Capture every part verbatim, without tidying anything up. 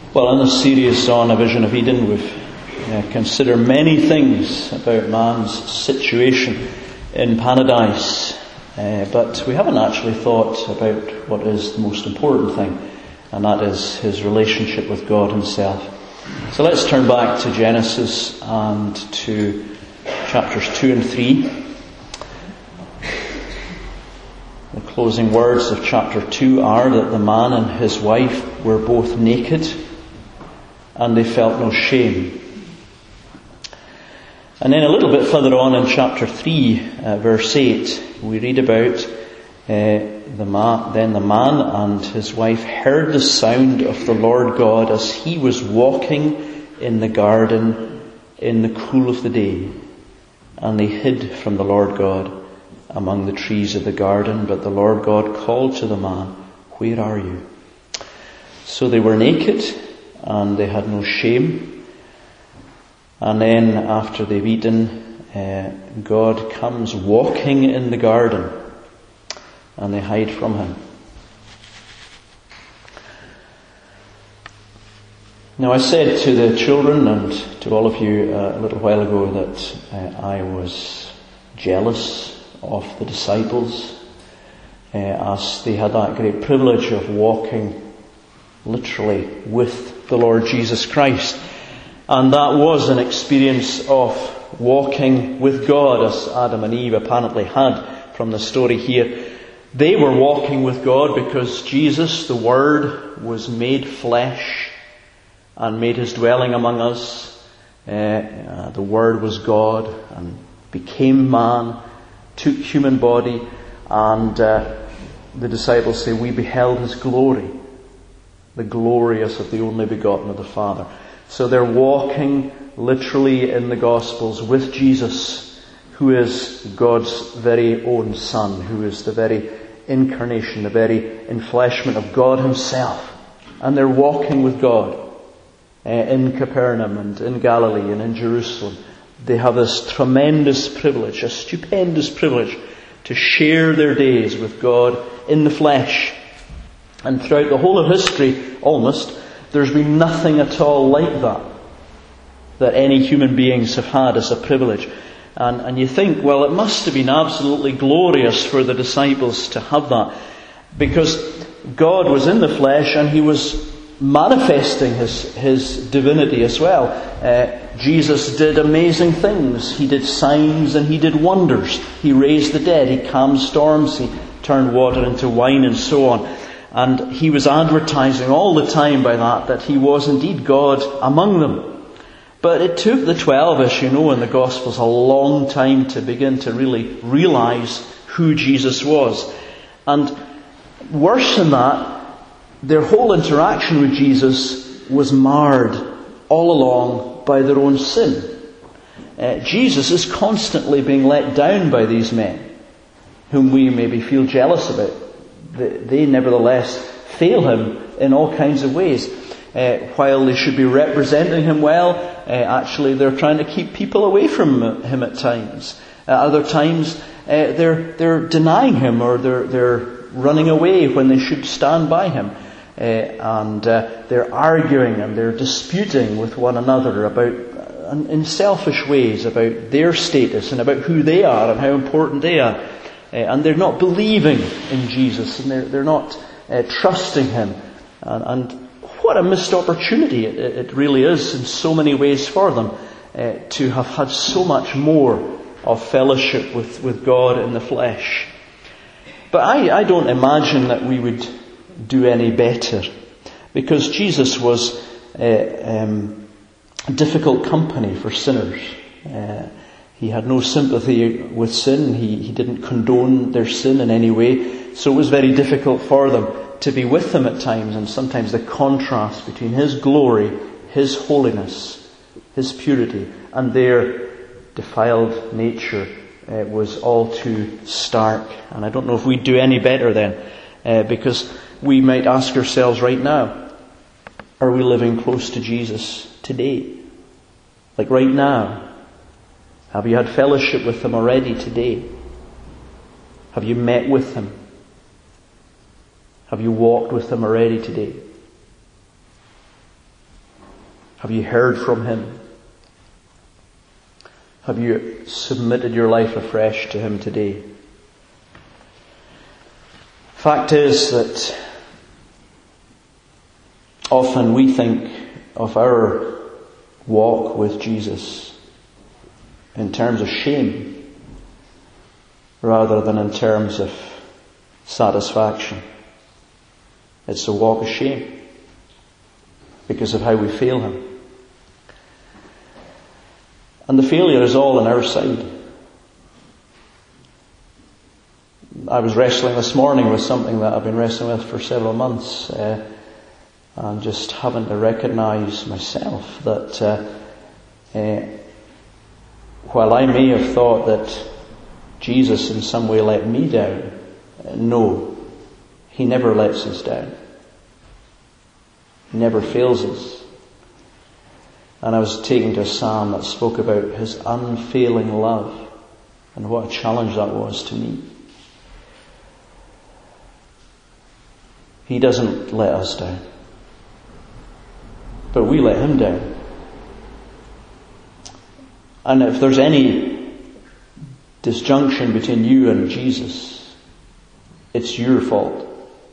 Well, in this series on A Vision of Eden, we've uh, considered many things about man's situation in paradise, uh, but we haven't actually thought about what is the most important thing, and that is his relationship with God himself. So let's turn back to Genesis and to chapters two and three. The closing words of chapter two are that the man and his wife were both naked and they felt no shame. And then a little bit further on in chapter three, uh, verse eight, we read about uh, the man, then the man and his wife heard the sound of the Lord God as he was walking in the garden in the cool of the day. And they hid from the Lord God among the trees of the garden. But the Lord God called to the man, "Where are you?" So they were naked and they had no shame. And then after they've eaten, uh, God comes walking in the garden and they hide from him. Now I said to the children and to all of you uh, a little while ago that uh, I was jealous of the disciples uh, as they had that great privilege of walking literally with the Lord Jesus Christ. And that was an experience of walking with God, as Adam and Eve apparently had from the story here. They were walking with God because Jesus, the Word, was made flesh and made his dwelling among us. Uh, uh, the Word was God and became man, took human body, and uh, the disciples say, we beheld his glory, the glorious of the only begotten of the Father. So they're walking literally in the Gospels with Jesus, who is God's very own Son, who is the very incarnation, the very enfleshment of God himself. And they're walking with God uh, in Capernaum and in Galilee and in Jerusalem. They have this tremendous privilege, a stupendous privilege, to share their days with God in the flesh. And throughout the whole of history, almost, there's been nothing at all like that, that any human beings have had as a privilege. And, and you think, well, it must have been absolutely glorious for the disciples to have that, because God was in the flesh and he was manifesting his, his divinity as well. Uh, Jesus did amazing things. He did signs and he did wonders. He raised the dead. He calmed storms. He turned water into wine and so on. And he was advertising all the time by that, that he was indeed God among them. But it took the twelve, as you know in the Gospels, a long time to begin to really realize who Jesus was. And worse than that, their whole interaction with Jesus was marred all along by their own sin. Uh, Jesus is constantly being let down by these men, whom we maybe feel jealous about. They, they nevertheless fail him in all kinds of ways. Uh, while they should be representing him well, uh, actually they're trying to keep people away from him at times. At other times, uh, they're they're denying him, or they're they're running away when they should stand by him. Uh, and uh, they're arguing and they're disputing with one another about, uh, in selfish ways, about their status and about who they are and how important they are. Uh, and they're not believing in Jesus, and they're, they're not uh, trusting him. And, and what a missed opportunity it, it really is in so many ways for them uh, to have had so much more of fellowship with, with God in the flesh. But I, I don't imagine that we would do any better, because Jesus was uh, um, difficult company for sinners. Uh, he had no sympathy with sin. He, he didn't condone their sin in any way. So it was very difficult for them to be with him at times, and sometimes the contrast between his glory, his holiness, his purity, and their defiled nature uh, was all too stark. And I don't know if we'd do any better then, uh, because we might ask ourselves right now, are we living close to Jesus today? Like right now? Have you had fellowship with him already today? Have you met with him? Have you walked with him already today? Have you heard from him? Have you submitted your life afresh to him today? Fact is that often we think of our walk with Jesus in terms of shame rather than in terms of satisfaction. It's a walk of shame because of how we fail him. And the failure is all on our side. I was wrestling this morning with something that I've been wrestling with for several months, uh, and just having to recognise myself that uh, uh, while I may have thought that Jesus in some way let me down, uh, no, he never lets us down. He never fails us. And I was taken to a psalm that spoke about his unfailing love, and what a challenge that was to me. He doesn't let us down, but we let him down. And if there's any disjunction between you and Jesus, it's your fault.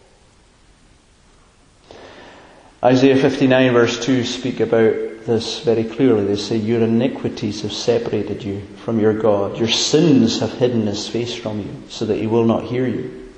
Isaiah fifty-nine verse two speak about this very clearly. They say, your iniquities have separated you from your God. Your sins have hidden his face from you so that he will not hear you.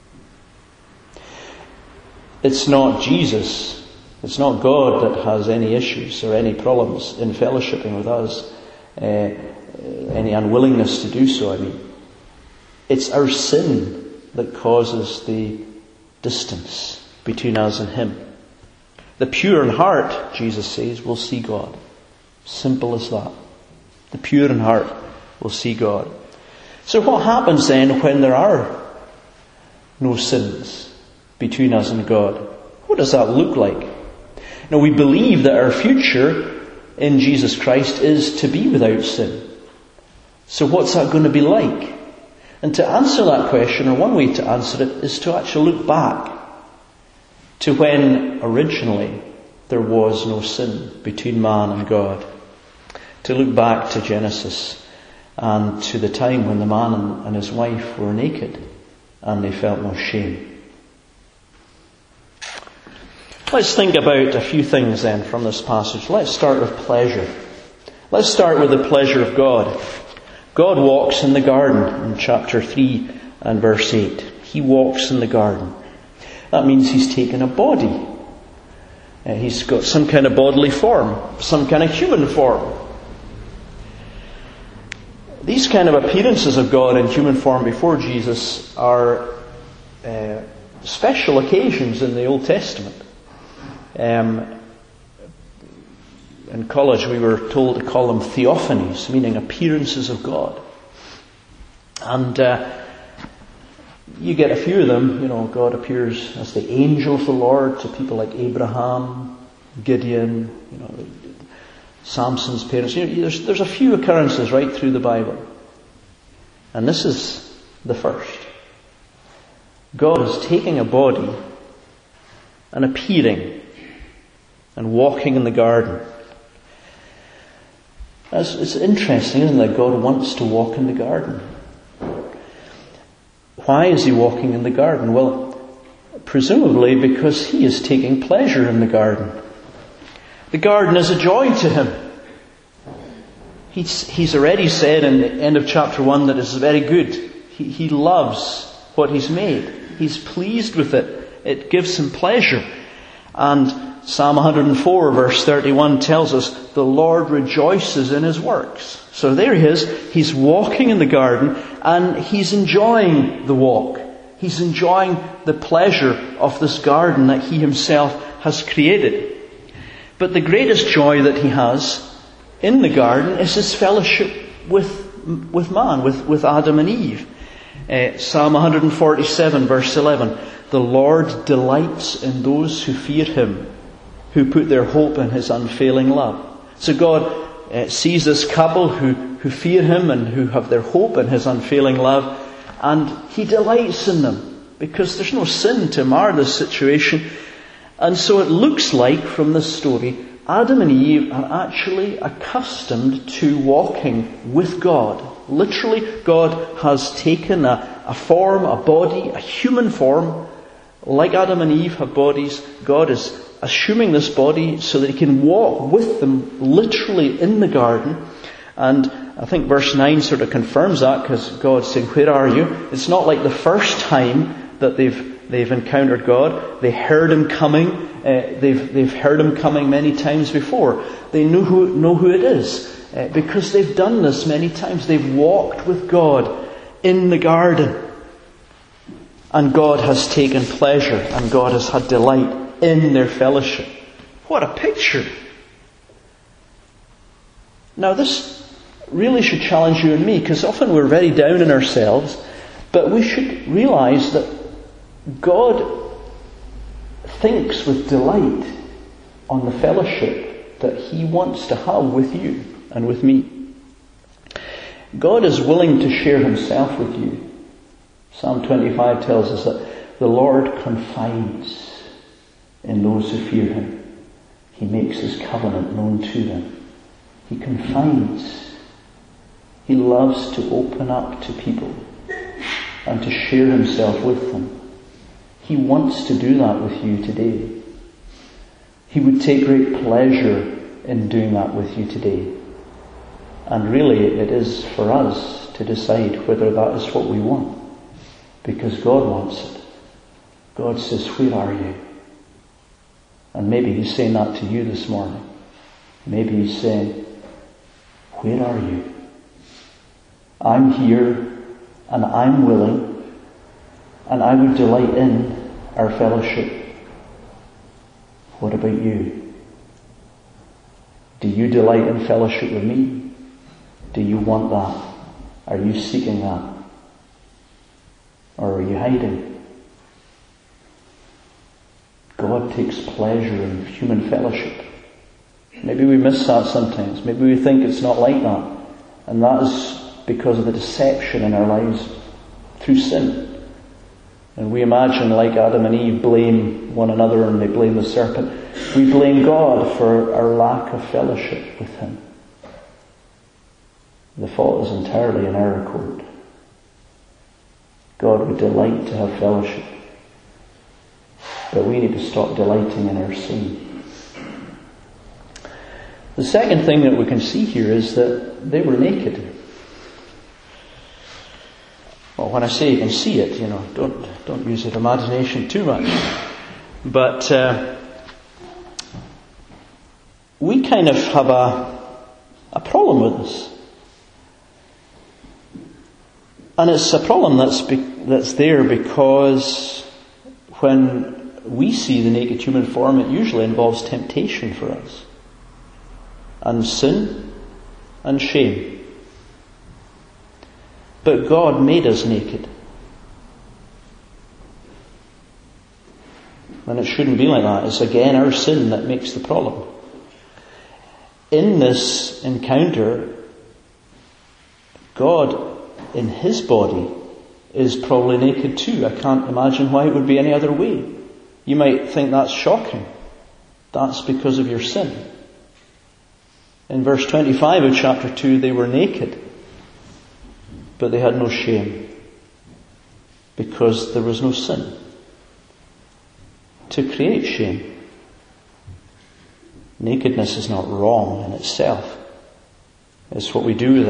It's not Jesus, it's not God that has any issues or any problems in fellowshipping with us, uh, any unwillingness to do so, I mean. It's our sin that causes the distance between us and him. The pure in heart, Jesus says, will see God. Simple as that. The pure in heart will see God. So what happens then when there are no sins between us and God? What does that look like? Now, we believe that our future in Jesus Christ is to be without sin. So what's that going to be like? And to answer that question, or one way to answer it, is to actually look back to when originally there was no sin between man and God. To look back to Genesis and to the time when the man and his wife were naked and they felt no shame. Let's think about a few things then from this passage. Let's start with pleasure. Let's start with the pleasure of God. God walks in the garden in chapter three and verse eight. He walks in the garden. That means he's taken a body. Uh, he's got some kind of bodily form, some kind of human form. These kind of appearances of God in human form before Jesus are uh, special occasions in the Old Testament. Um, in college we were told to call them theophanies, meaning appearances of God. And uh, you get a few of them. You know, God appears as the angel of the Lord to people like Abraham, Gideon, you know, Samson's parents. You know, there's, there's a few occurrences right through the Bible. And this is the first. God is taking a body and appearing and walking in the garden. It's, it's interesting, isn't it? God wants to walk in the garden. Why is he walking in the garden? Well, presumably because he is taking pleasure in the garden. The garden is a joy to him. He's, he's already said in the end of chapter one that it's very good. He, he loves what he's made. He's pleased with it. It gives him pleasure. And Psalm one hundred four verse thirty-one tells us the Lord rejoices in his works. So there he is. He's walking in the garden and he's enjoying the walk. He's enjoying the pleasure of this garden that he himself has created. But the greatest joy that he has in the garden is his fellowship with, with man, with, with Adam and Eve. Uh, Psalm one hundred forty-seven verse eleven. The Lord delights in those who fear him, who put their hope in his unfailing love. So God uh, sees this couple who, who fear him and who have their hope in his unfailing love, and he delights in them because there's no sin to mar this situation. And so it looks like from this story Adam and Eve are actually accustomed to walking with God. Literally, God has taken a, a form, a body, a human form. Like Adam and Eve have bodies, God is assuming this body so that He can walk with them literally in the garden. And I think verse nine sort of confirms that, because God said, "Where are you?" It's not like the first time that they've they've encountered God. They heard Him coming. Uh, they've they've heard Him coming many times before. They know who know who it is uh, because they've done this many times. They've walked with God in the garden, and God has taken pleasure, and God has had delight in their fellowship. What a picture! Now this really should challenge you and me, because often we're very down in ourselves, but we should realize that God thinks with delight on the fellowship that He wants to have with you and with me. God is willing to share Himself with you. Psalm twenty-five tells us that the Lord confides in those who fear Him. He makes His covenant known to them. He confides. He loves to open up to people and to share Himself with them. He wants to do that with you today. He would take great pleasure in doing that with you today. And really, it is for us to decide whether that is what we want. Because God wants it. God says, "Where are you?" And maybe He's saying that to you this morning. Maybe He's saying, "Where are you? I'm here, and I'm willing, and I would delight in our fellowship. What about you? Do you delight in fellowship with me? Do you want that? Are you seeking that? Or are you hiding? God takes pleasure in human fellowship. Maybe we miss that sometimes. Maybe we think it's not like that. And that is because of the deception in our lives through sin. And we imagine, like Adam and Eve blame one another and they blame the serpent. We blame God for our lack of fellowship with Him. The fault is entirely in our court. God would delight to have fellowship. But we need to stop delighting in our sin. The second thing that we can see here is that they were naked. Well, when I say you can see it, you know, don't don't use your imagination too much. But uh, we kind of have a a problem with this, and it's a problem that's be, that's there because when we see the naked human form, it usually involves temptation for us, and sin, and shame. But God made us naked. And it shouldn't be like that. It's again our sin that makes the problem. In this encounter, God in His body is probably naked too. I can't imagine why it would be any other way. You might think that's shocking. That's because of your sin. In verse twenty-five of chapter two, they were naked, but they had no shame, because there was no sin to create shame. Nakedness is not wrong in itself. It's what we do with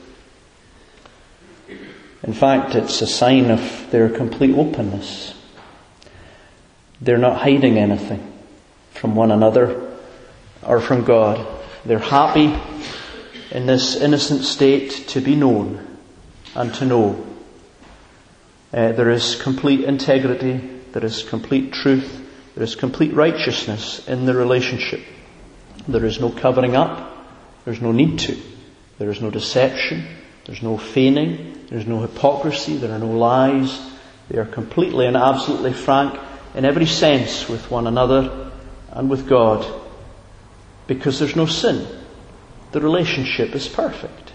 it. In fact, it's a sign of their complete openness. They're not hiding anything from one another or from God. They're happy in this innocent state to be known and to know. Uh, there is complete integrity, there is complete truth, there is complete righteousness in the relationship. There is no covering up, there's no need to. There is no deception, there's no feigning, there's no hypocrisy, there are no lies. They are completely and absolutely frank in every sense with one another and with God, because there's no sin. The relationship is perfect.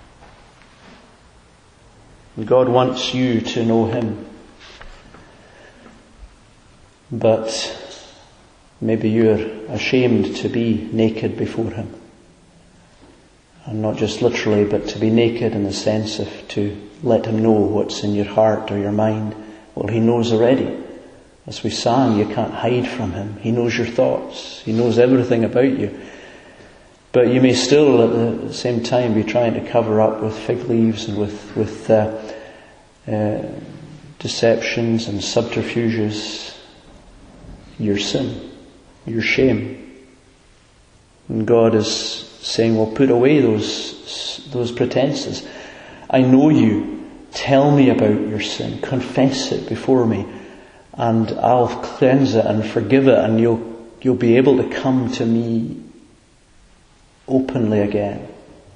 And God wants you to know Him. But Maybe you're ashamed to be naked before Him. And not just literally, but to be naked in the sense of to let Him know what's in your heart or your mind. Well, He knows already. As we sang, you can't hide from Him. He knows your thoughts. He knows everything about you. But you may still at the same time be trying to cover up with fig leaves and with, with uh, uh, deceptions and subterfuges your sin, your shame. And God is saying, well, put away those, those pretenses. I know you. Tell me about your sin. Confess it before me. And I'll cleanse it and forgive it, and you'll, you'll be able to come to me openly again.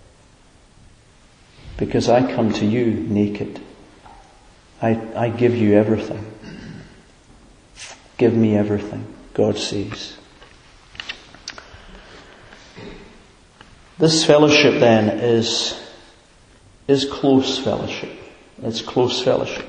Because I come to you naked. I, I give you everything. Give me everything, God says. This fellowship then is, is close fellowship. It's close fellowship.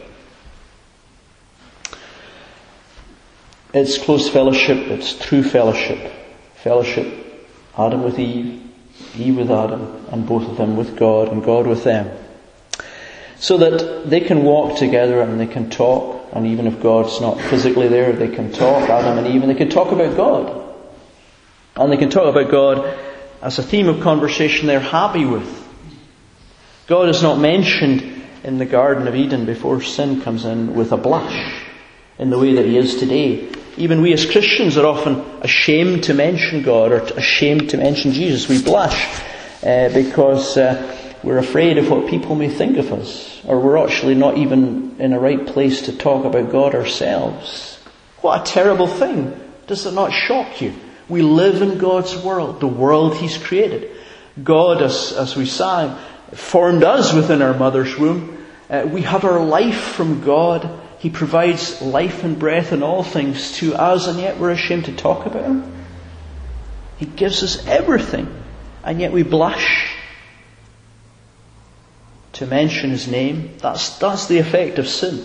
It's close fellowship, it's true fellowship. Fellowship, Adam with Eve, Eve with Adam, and both of them with God, and God with them. So that they can walk together and they can talk, and even if God's not physically there, they can talk, Adam and Eve, and they can talk about God. And they can talk about God as a theme of conversation they're happy with. God is not mentioned in the Garden of Eden before sin comes in with a blush, in the way that He is today. Even we as Christians are often ashamed to mention God, or ashamed to mention Jesus. We blush uh, because uh, we're afraid of what people may think of us, or we're actually not even in a right place to talk about God ourselves. What a terrible thing. Does it not shock you? We live in God's world, the world He's created. God, as, as we sang, formed us within our mother's womb. Uh, we have our life from God. He provides life and breath and all things to us, and yet we're ashamed to talk about Him. He gives us everything, and yet we blush to mention His name. That's, that's the effect of sin.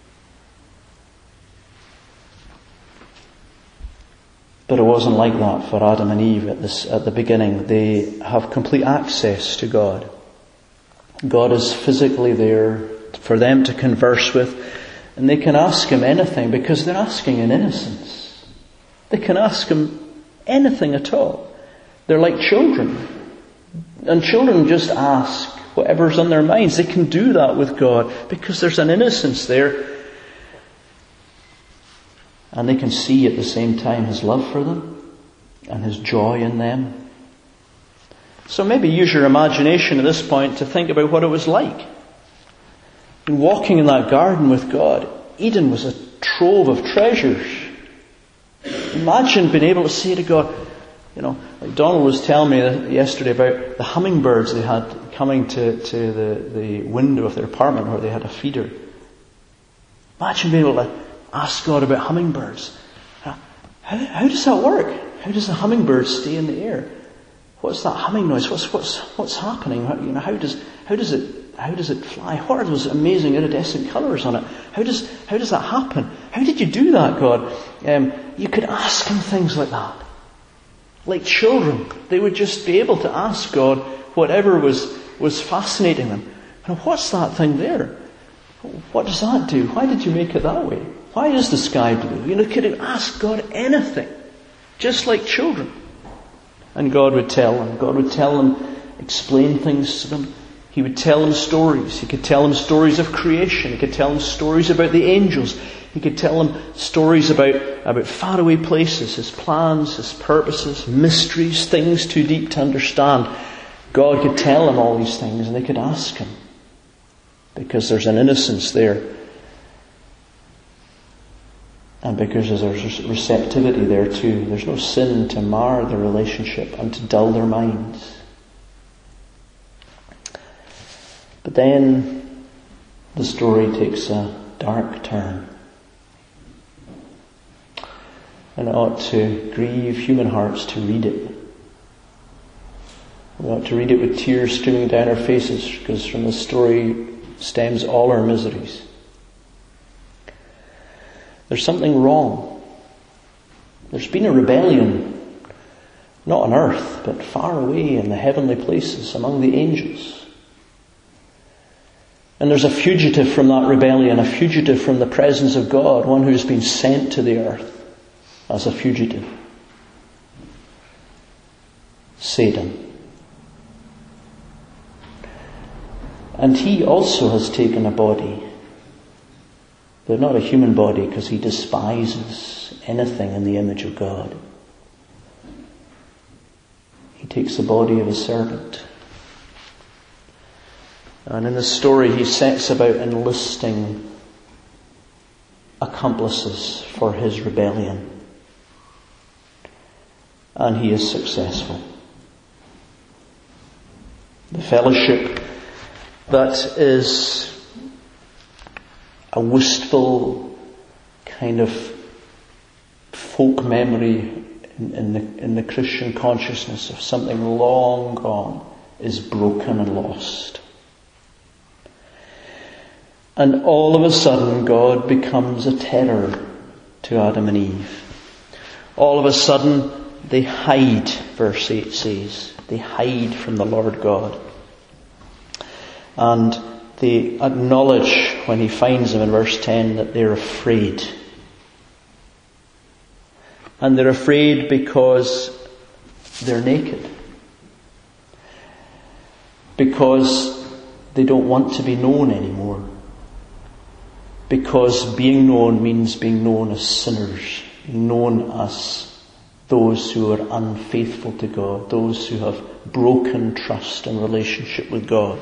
But it wasn't like that for Adam and Eve at, this, at the beginning. They have complete access to God. God is physically there for them to converse with, and they can ask Him anything because they're asking in innocence. They can ask Him anything at all. They're like children. And children just ask whatever's on their minds. They can do that with God because there's an innocence there. And they can see at the same time His love for them and His joy in them. So maybe use your imagination at this point to think about what it was like. And walking in that garden with God, Eden was a trove of treasures. Imagine being able to say to God, you know, like Donald was telling me yesterday about the hummingbirds they had coming to, to the, the window of their apartment where they had a feeder. Imagine being able to ask God about hummingbirds. How, how does that work? How does the hummingbird stay in the air? What's that humming noise? What's what's what's happening? How, you know, how does how does it how does it fly? What are those amazing iridescent colours on it? How does how does that happen? How did you do that, God? Um, you could ask Him things like that, like children. They would just be able to ask God whatever was was fascinating them. And what's that thing there? What does that do? Why did you make it that way? Why is the sky blue? You know, could you ask God anything, just like children? And God would tell them. God would tell them, explain things to them. He would tell them stories. He could tell them stories of creation. He could tell them stories about the angels. He could tell them stories about, about faraway places, His plans, His purposes, mysteries, things too deep to understand. God could tell them all these things, and they could ask Him. Because there's an innocence there. And because there's receptivity there too. There's no sin to mar the relationship and to dull their minds. But then the story takes a dark turn. And it ought to grieve human hearts to read it. We ought to read it with tears streaming down our faces, because from the story stems all our miseries. There's something wrong There's been a rebellion, not on earth, but far away in the heavenly places among the angels. And there's a fugitive from that rebellion, a fugitive from the presence of God, one who's been sent to the earth as a fugitive. Satan. And he also has taken a body, but not a human body, because he despises anything in the image of God. He takes the body of a servant. And in the story he sets about enlisting accomplices for his rebellion. And he is successful. The fellowship that is a wistful kind of folk memory in, in, the, in the Christian consciousness of something long gone is broken and lost. And all of a sudden God becomes a terror to Adam and Eve. All of a sudden they hide, verse eight says. They hide from the Lord God. And they acknowledge when he finds them in verse ten that they're afraid. And they're afraid because they're naked. Because they don't want to be known anymore. Because being known means being known as sinners, being known as those who are unfaithful to God, those who have broken trust and relationship with God.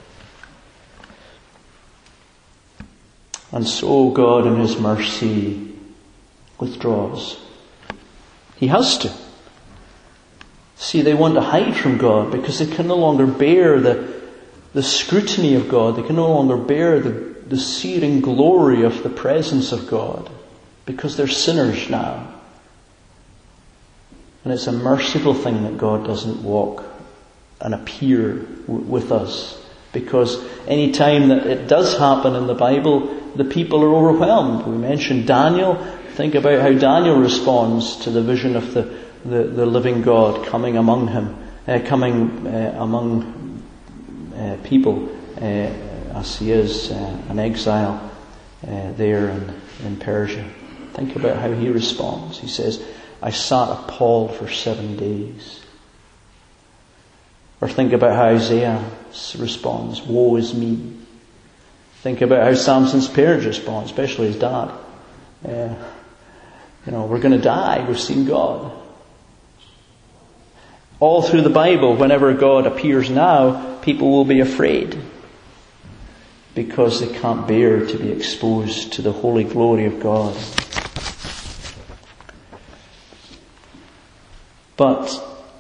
And so God in his mercy withdraws. He has to. See, they want to hide from God because they can no longer bear the, the scrutiny of God. They can no longer bear the, the searing glory of the presence of God because they're sinners now. And it's a merciful thing that God doesn't walk and appear w- with us. Because any time that it does happen in the Bible, the people are overwhelmed. We mentioned Daniel. Think about how Daniel responds to the vision of the, the, the living God coming among him, uh, coming uh, among uh, people uh, as he is uh, an exile uh, there in, in Persia. Think about how he responds. He says, I sat appalled for seven days. Or think about how Isaiah responds, woe is me. Think about how Samson's parents respond, especially his dad. Uh, you know, we're going to die, we've seen God. All through the Bible, whenever God appears now, people will be afraid. Because they can't bear to be exposed to the holy glory of God. But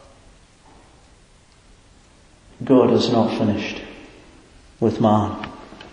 God is not finished with man.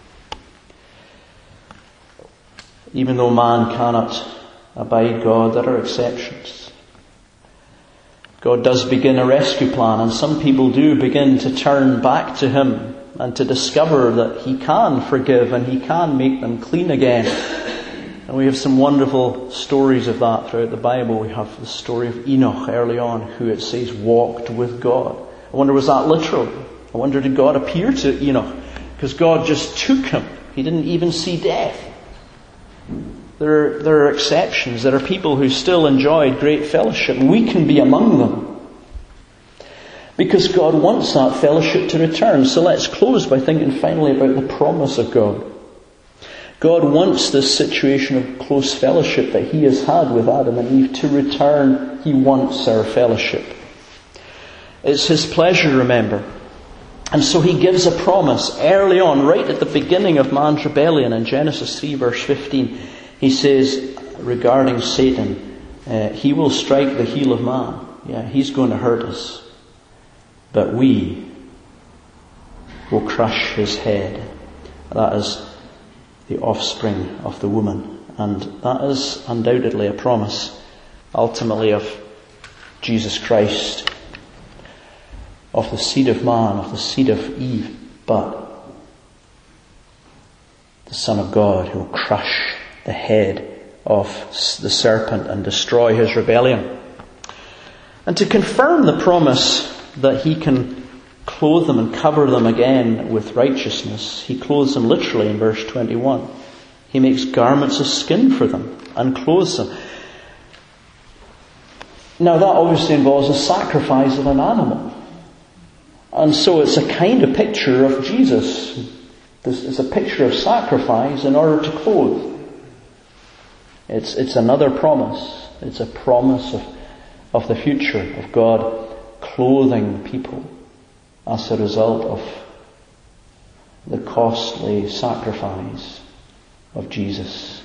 Even though man cannot abide God, there are exceptions. God does begin a rescue plan, and some people do begin to turn back to him and to discover that he can forgive and he can make them clean again. And we have some wonderful stories of that throughout the Bible. We have the story of Enoch early on, who it says walked with God. I wonder, was that literal? I wonder, did God appear to Enoch? Because God just took him. He didn't even see death. There are, there are exceptions. There are people who still enjoyed great fellowship. We can be among them. Because God wants that fellowship to return. So let's close by thinking finally about the promise of God. God wants this situation of close fellowship that he has had with Adam and Eve to return. He wants our fellowship. It's his pleasure, remember. And so he gives a promise early on, right at the beginning of man's rebellion in Genesis three verse fifteen. He says regarding Satan, uh, he will strike the heel of man. Yeah, he's going to hurt us. But we will crush his head. That is the offspring of the woman. And that is undoubtedly a promise, ultimately, of Jesus Christ, of the seed of man, of the seed of Eve, but the Son of God who will crush the head of the serpent and destroy his rebellion. And to confirm the promise that he can clothe them and cover them again with righteousness, he clothes them literally in verse twenty-one. He makes garments of skin for them and clothes them. Now that obviously involves a sacrifice of an animal. And so it's a kind of picture of Jesus. This is a picture of sacrifice in order to clothe. It's, it's another promise. It's a promise of, of the future, of God clothing people as a result of the costly sacrifice of Jesus.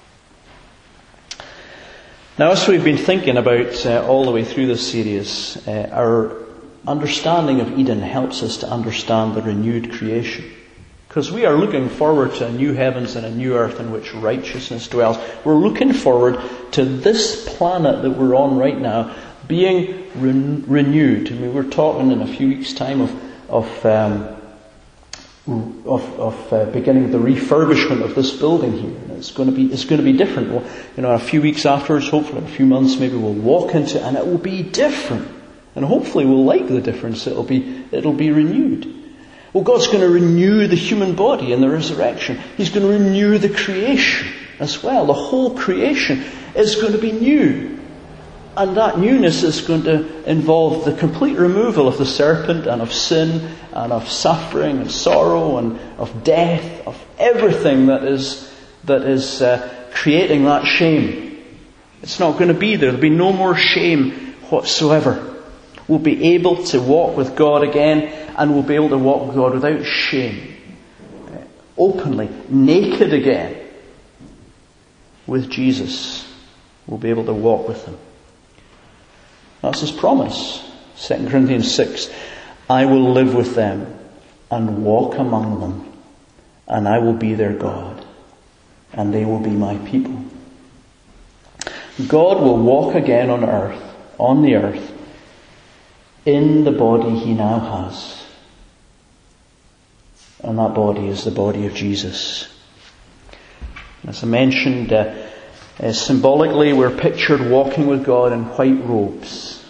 Now, as we've been thinking about uh, all the way through this series, uh, our understanding of Eden helps us to understand the renewed creation. Because we are looking forward to a new heavens and a new earth in which righteousness dwells. We're looking forward to this planet that we're on right now being re- renewed. I mean, we're talking in a few weeks' time of of um, of, of uh, beginning the refurbishment of this building here. And it's going to be it's going to be different. Well, you know, a few weeks afterwards, hopefully in a few months, maybe we'll walk into it and it will be different. And hopefully we'll like the difference. It'll be it'll be renewed. Well, God's going to renew the human body in the resurrection. He's going to renew the creation as well. The whole creation is going to be new. And that newness is going to involve the complete removal of the serpent and of sin and of suffering and sorrow and of death, of everything that is that is uh, creating that shame. It's not going to be there. There'll be no more shame whatsoever. We'll be able to walk with God again, and we'll be able to walk with God without shame. Openly, naked again. With Jesus, we'll be able to walk with Him. That's His promise. Second Corinthians six. I will live with them and walk among them, and I will be their God, and they will be my people. God will walk again on earth, on the earth, in the body He now has. And that body is the body of Jesus. As I mentioned, uh, uh, symbolically we're pictured walking with God in white robes.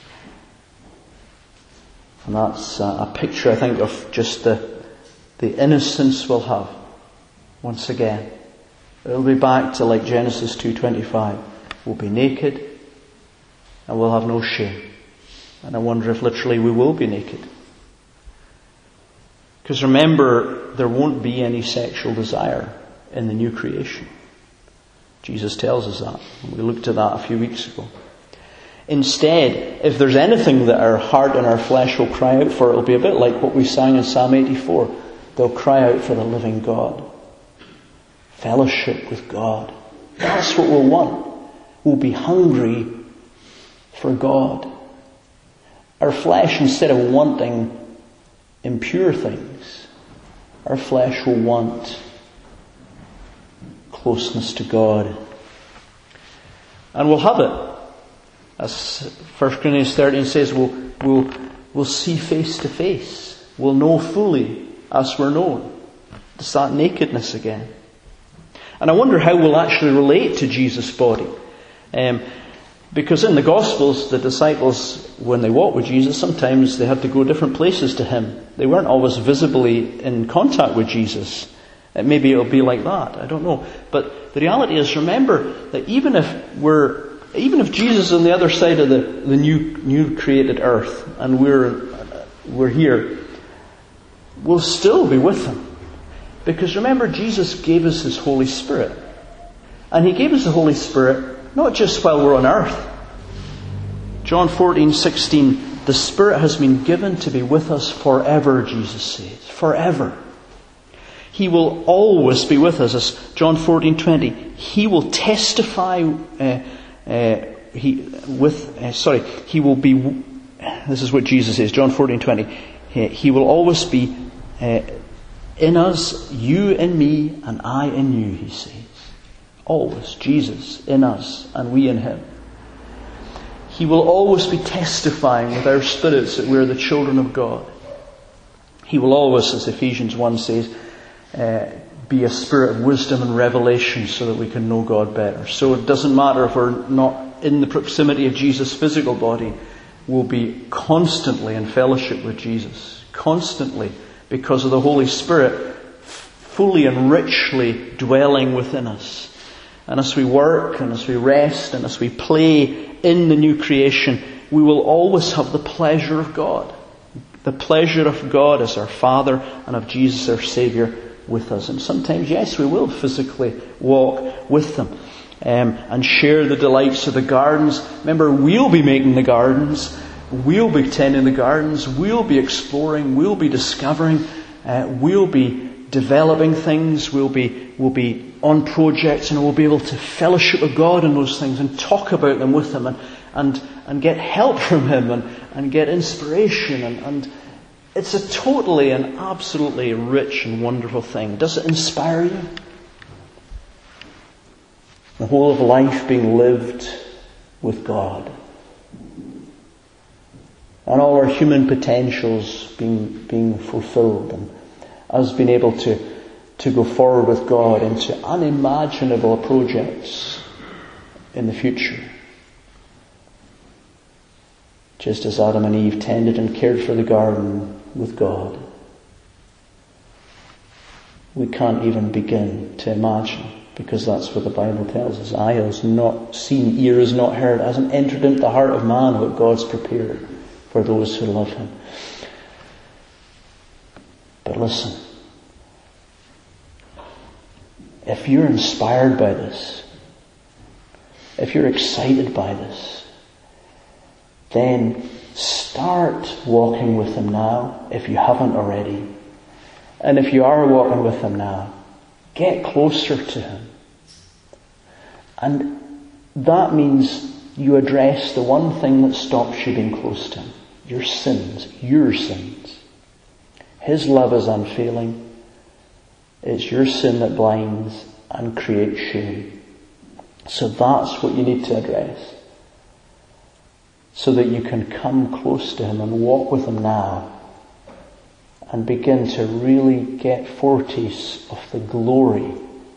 And that's uh, a picture, I think, of just the, the innocence we'll have once again. It'll be back to like Genesis two twenty-five. We'll be naked and we'll have no shame. And I wonder if literally we will be naked. Because remember, there won't be any sexual desire in the new creation. Jesus tells us that. We looked at that a few weeks ago. Instead, if there's anything that our heart and our flesh will cry out for, it'll be a bit like what we sang in Psalm eighty-four. They'll cry out for the living God. Fellowship with God. That's what we'll want. We'll be hungry for God. Our flesh, instead of wanting impure things, our flesh will want closeness to God. And we'll have it. As First Corinthians thirteen says, we'll, we'll, we'll see face to face. We'll know fully as we're known. It's that nakedness again. And I wonder how we'll actually relate to Jesus' body. Um, Because in the Gospels, the disciples, when they walked with Jesus, sometimes they had to go different places to Him. They weren't always visibly in contact with Jesus. Maybe it'll be like that. I don't know. But the reality is, remember that even if we're, even if Jesus is on the other side of the, the new, new created earth, and we're, we're here, we'll still be with Him. Because remember, Jesus gave us His Holy Spirit. And He gave us the Holy Spirit not just while we're on earth. John fourteen sixteen, the Spirit has been given to be with us forever, Jesus says. Forever. He will always be with us. As John fourteen twenty, He will testify uh, uh, he, with, uh, sorry, He will be, this is what Jesus says, John fourteen twenty, He will always be uh, in us, you in me, and I in you, He says. Always, Jesus in us and we in Him. He will always be testifying with our spirits that we're the children of God. He will always, as Ephesians one says, uh, be a spirit of wisdom and revelation so that we can know God better. So it doesn't matter if we're not in the proximity of Jesus' physical body, we'll be constantly in fellowship with Jesus. Constantly, because of the Holy Spirit fully and richly dwelling within us. And as we work and as we rest and as we play in the new creation, we will always have the pleasure of God. The pleasure of God as our Father and of Jesus our Saviour with us. And sometimes, yes, we will physically walk with them um, and share the delights of the gardens. Remember, we'll be making the gardens. We'll be tending the gardens. We'll be exploring. We'll be discovering. Uh, we'll be developing things. We'll be we'll be on projects, and we'll be able to fellowship with God in those things and talk about them with Him and and, and get help from Him and, and get inspiration. And, and it's a totally and absolutely rich and wonderful thing. Does it inspire you? The whole of life being lived with God. And all our human potentials being being fulfilled, and us being able to, to go forward with God into unimaginable projects in the future. Just as Adam and Eve tended and cared for the garden with God. We can't even begin to imagine, because that's what the Bible tells us. Eye has not seen, ear has not heard, hasn't entered into the heart of man what God's prepared for those who love Him. But listen, if you're inspired by this, if you're excited by this, then start walking with Him now if you haven't already. And if you are walking with Him now, get closer to Him. And that means you address the one thing that stops you being close to Him. Your sins. Your sins. His love is unfailing. It's your sin that blinds and creates shame. So that's what you need to address. So that you can come close to Him and walk with Him now. And begin to really get foretaste of the glory.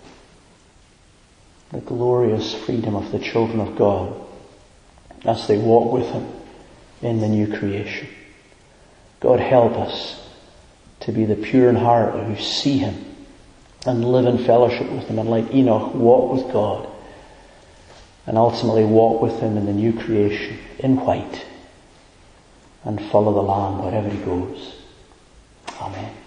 The glorious freedom of the children of God. As they walk with Him in the new creation. God help us to be the pure in heart who see Him and live in fellowship with Him, and like Enoch, walk with God and ultimately walk with Him in the new creation in white and follow the Lamb wherever He goes. Amen.